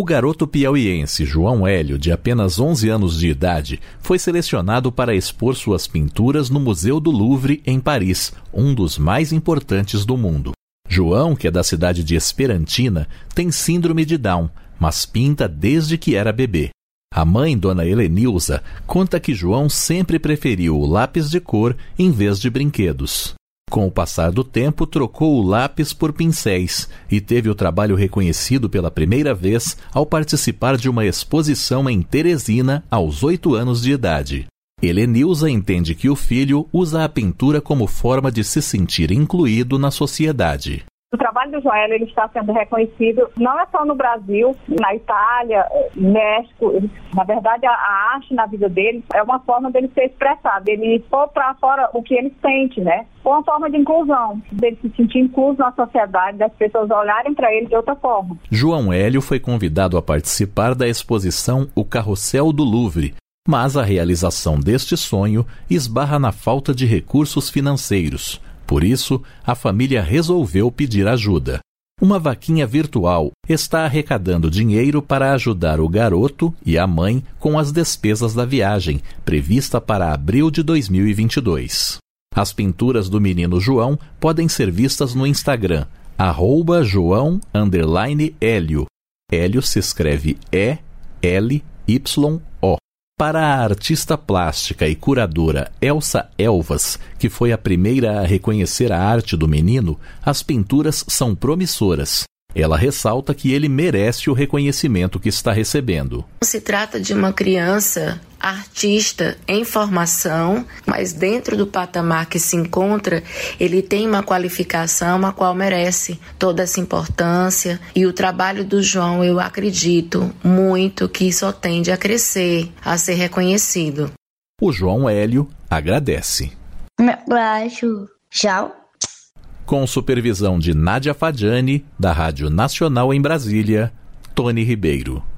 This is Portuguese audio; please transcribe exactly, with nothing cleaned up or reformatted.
O garoto piauiense João Hélio, de apenas onze anos de idade, foi selecionado para expor suas pinturas no Museu do Louvre, em Paris, um dos mais importantes do mundo. João, que é da cidade de Esperantina, tem síndrome de Down, mas pinta desde que era bebê. A mãe, dona Helenilza, conta que João sempre preferiu o lápis de cor em vez de brinquedos. Com o passar do tempo, trocou o lápis por pincéis e teve o trabalho reconhecido pela primeira vez ao participar de uma exposição em Teresina aos oito anos de idade. Helenilza entende que o filho usa a pintura como forma de se sentir incluído na sociedade. O trabalho do João Hélio, ele está sendo reconhecido não é só no Brasil, na Itália, no México. Ele, na verdade, a, a arte na vida dele é uma forma dele ser expressado, dele pôr para fora o que ele sente, né? Uma forma de inclusão, dele se sentir incluso na sociedade, das pessoas olharem para ele de outra forma. João Hélio foi convidado a participar da exposição O Carrossel do Louvre, mas a realização deste sonho esbarra na falta de recursos financeiros. Por isso, a família resolveu pedir ajuda. Uma vaquinha virtual está arrecadando dinheiro para ajudar o garoto e a mãe com as despesas da viagem, prevista para abril de dois mil e vinte e dois. As pinturas do menino João podem ser vistas no Instagram, arroba João underline Hélio. Hélio se escreve E L Y O. Para a artista plástica e curadora Elsa Elvas, que foi a primeira a reconhecer a arte do menino, as pinturas são promissoras. Ela ressalta que ele merece o reconhecimento que está recebendo. Se trata de uma criança artista em formação, mas dentro do patamar que se encontra, ele tem uma qualificação a qual merece toda essa importância. E o trabalho do João, eu acredito muito que só tende a crescer, a ser reconhecido. O João Hélio agradece. Um abraço. Tchau. Com supervisão de Nádia Fadiani, da Rádio Nacional em Brasília, Tony Ribeiro.